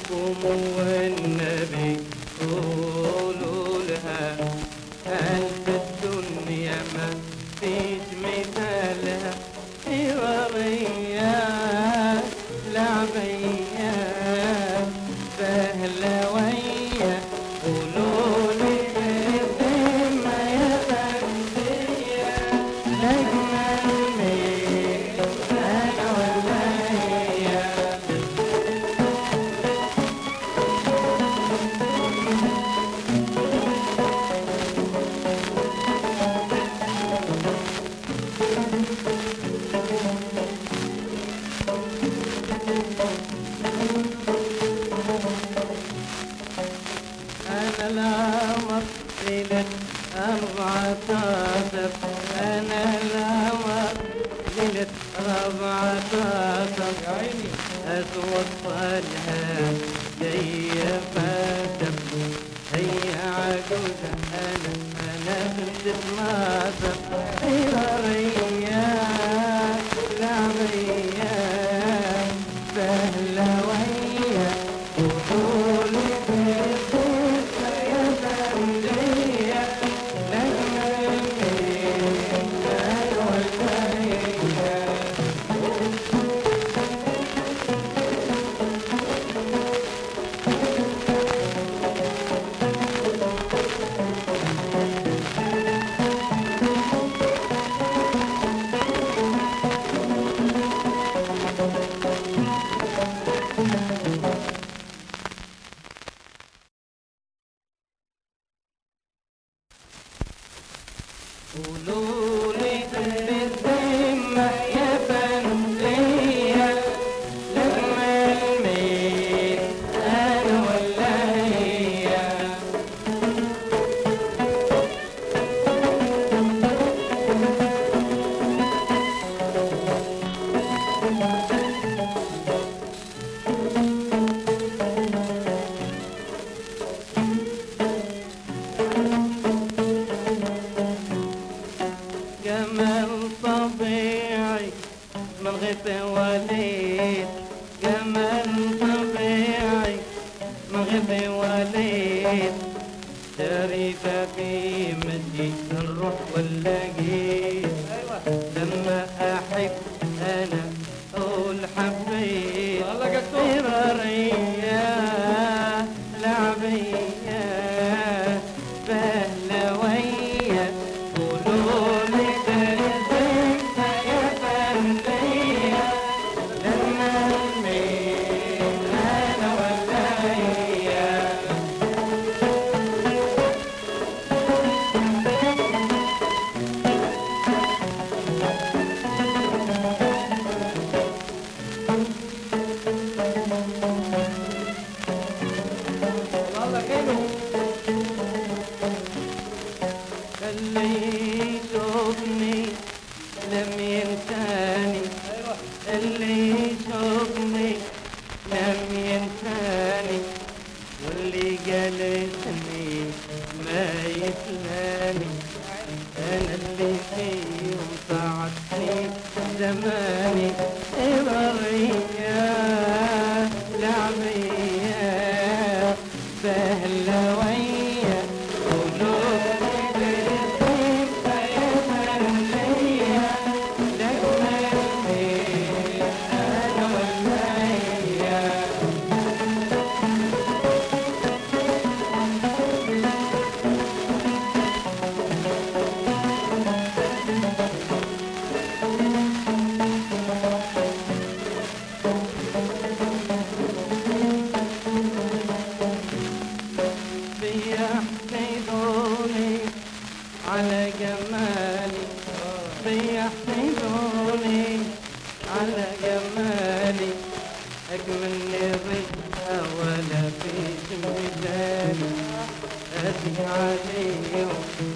قوموا والنبي قولوا لها ألف الدنيا ما فيش مثالها حوارية لعبية بهلوية قولوا لي بالذمة يا بندية نجمة مين أنا ولا هي أنا القمر ليلة 14 أنا القمر ليلة 14 يا عيني أتوصلها جاية فاتر هي عجوزة أنا بنت 12 حرارية لعبية بهلوية قولولي بالذمة يا بندية نجمة مين أنا ولا هي قولولي بالذمة يا بندية نجمة مين أنا ولا هي جمال طبيعي من غير وليد جمال طبيعي من غير وليد شريفة في مجيء الروح واللاقيت لما أحب أنا أقول حبيت فرارية لعبية بهلوية قولولي بالذمة يا بندية لما مين أنا ولا هي اللي يشوفني لم ينساني اللي يشوفني لم ينساني واللي جالسني ما يسلاني انا اللي فيهم ساعدني زماني إبرية لعبية بهلوية قولولي بالذمة يا بندية نجمة مين أنا ولا هي بيحمدوني على جمالي بيحمدوني على جمالي أجمل رزقها ولا فيش مثالي أسي عليهم